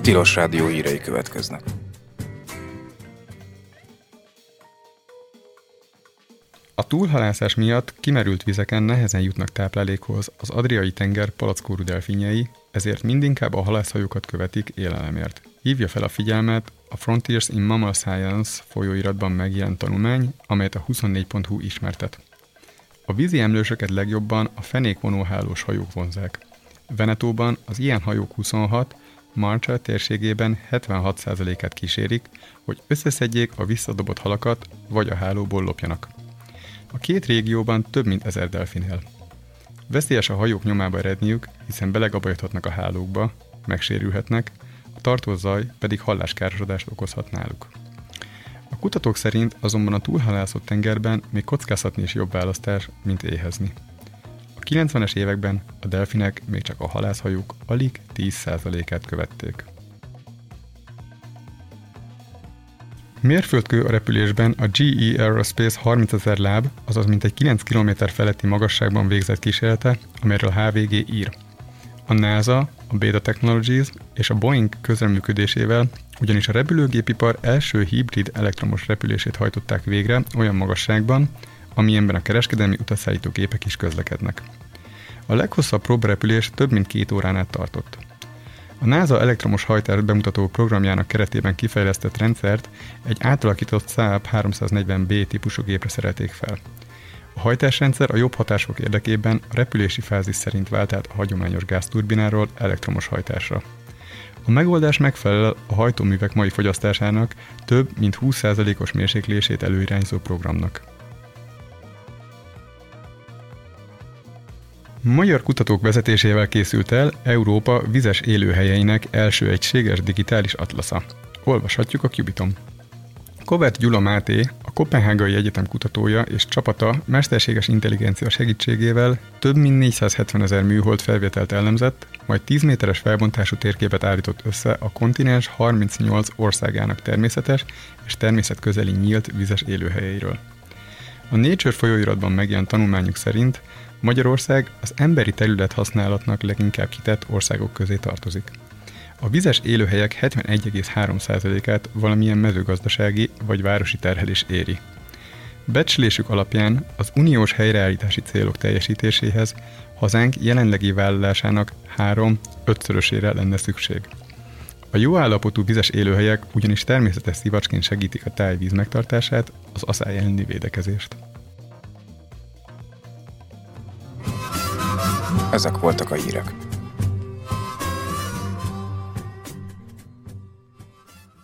Tilos Rádió hírei következnek. A túlhalászás miatt kimerült vizeken nehezen jutnak táplálékhoz az Adriai-tenger palackórú delfinjei, ezért mindinkább a halászhajókat követik élelemért. Hívja fel a figyelmet a Frontiers in Mammal Science folyóiratban megjelent tanulmány, amelyet a 24.hu ismertet. A vízi emlősöket legjobban a fenékvonóhálós hajók vonzák. Venetóban az ilyen hajók 26, Marshall térségében 76%-át kísérik, hogy összeszedjék a visszadobott halakat, vagy a hálóból lopjanak. A két régióban több mint 1000 delfin él. Veszélyes a hajók nyomába eredniük, hiszen belegabajodhatnak a hálókba, megsérülhetnek, a tartózaj pedig halláskárosodást okozhat náluk. A kutatók szerint azonban a túlhalászott tengerben még kockázhatni is jobb választás, mint éhezni. A 90-es években a delfinek még csak a halászhajók alig 10%-át követték. Mérföldkő a repülésben a GE Aerospace 30 000 láb, azaz mintegy 9 km feletti magasságban végzett kísérlete, amelyről a HVG ír. A NASA, a Beta Technologies és a Boeing közreműködésével ugyanis a repülőgépipar első hibrid elektromos repülését hajtották végre olyan magasságban, amilyenben a kereskedelmi utasszállító gépek is közlekednek. A leghosszabb próbarepülés több mint 2 órán át tartott. A NASA elektromos hajtást bemutató programjának keretében kifejlesztett rendszert egy átalakított Saab 340B típusú gépre szerelték fel. A hajtásrendszer a jobb hatások érdekében a repülési fázis szerint vált át a hagyományos gázturbináról elektromos hajtásra. A megoldás megfelel a hajtóművek mai fogyasztásának több mint 20%-os mérséklését előirányzó programnak. Magyar kutatók vezetésével készült el Európa vizes élőhelyeinek első egységes digitális atlasza. Olvashatjuk a Cubiton. Kovert Gyula Máté, a Koppenhágai Egyetem kutatója és csapata mesterséges intelligencia segítségével több mint 470 000 műhold felvételt elemzett, majd 10 méteres felbontású térképet állított össze a kontinens 38 országának természetes és természetközeli nyílt vizes élőhelyeiről. A Nature folyóiratban megjelent tanulmányuk szerint Magyarország az emberi területhasználatnak leginkább kitett országok közé tartozik. A vizes élőhelyek 71,3%-át valamilyen mezőgazdasági vagy városi terhelés éri. Becslésük alapján az uniós helyreállítási célok teljesítéséhez hazánk jelenlegi vállalásának 3-5-szörösére lenne szükség. A jó állapotú vizes élőhelyek ugyanis természetes szivacsként segítik a tájvíz megtartását, az aszály elleni védekezést. Ezek voltak a hírek.